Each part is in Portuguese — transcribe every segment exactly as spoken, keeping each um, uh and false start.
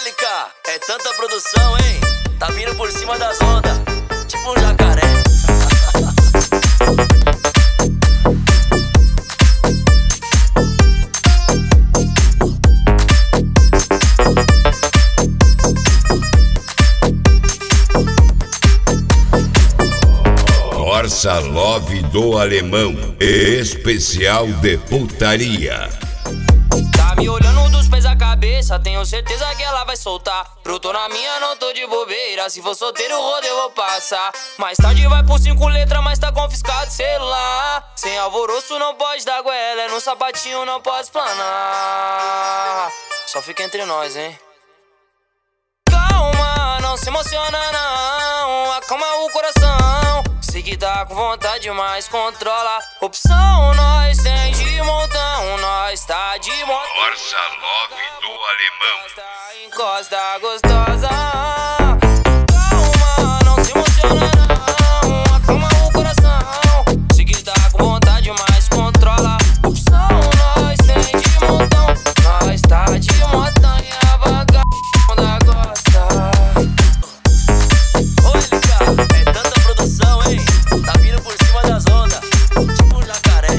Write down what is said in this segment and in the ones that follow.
L K, é tanta produção, hein? Tá vindo por cima das ondas, tipo um jacaré. Corsa Love do Alemão, especial de putaria. Tá me olhando dos pés à cabeça, tenho certeza que ela vai soltar. Brotou na minha, não tô de bobeira, se for solteiro o rodo eu vou passar. Mais tarde vai por cinco letras, mas tá confiscado o celular. Sem alvoroço não pode dar goela, no sapatinho não pode explanar. Só fica entre nós, hein? Calma, não se emociona não, acalma o coração. Se que tá com vontade, mas controla. Opção nós tem de montão, nós tá de montão. Corsa Love do Alemão. Encosta gostosa. Calma, não se emociona não, acalma o coração. Se que tá com vontade, mas controla. Opção nós tem de montão, nós tá de montão e a vagabunda gosta. Ô L K, é tanta produção, hein? Tá vindo por cima das ondas, tipo um jacaré.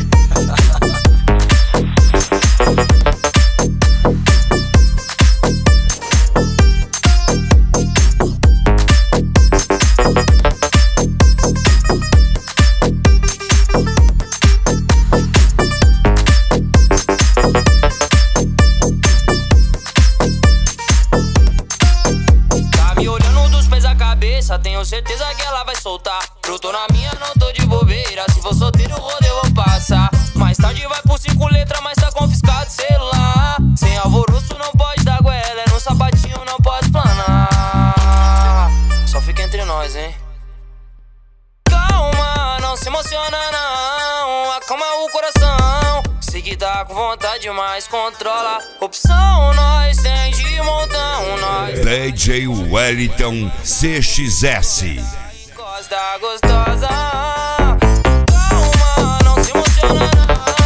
Tenho certeza que ela vai soltar. Brotou na minha, não tô de bobeira, se for solteiro o rodo eu vou passar. Mais tarde vai por cinco letras, mas tá confiscado o celular. Sem alvoroço não pode dar goela, no sapatinho não pode explanar. Só fica entre nós, hein? Calma, não se emociona não, acalma o coração. Se que tá com vontade, mas controla. Opção nós tem de montão, nós D J Wellington C X S. Gosta gostosa. Calma, não se emociona não.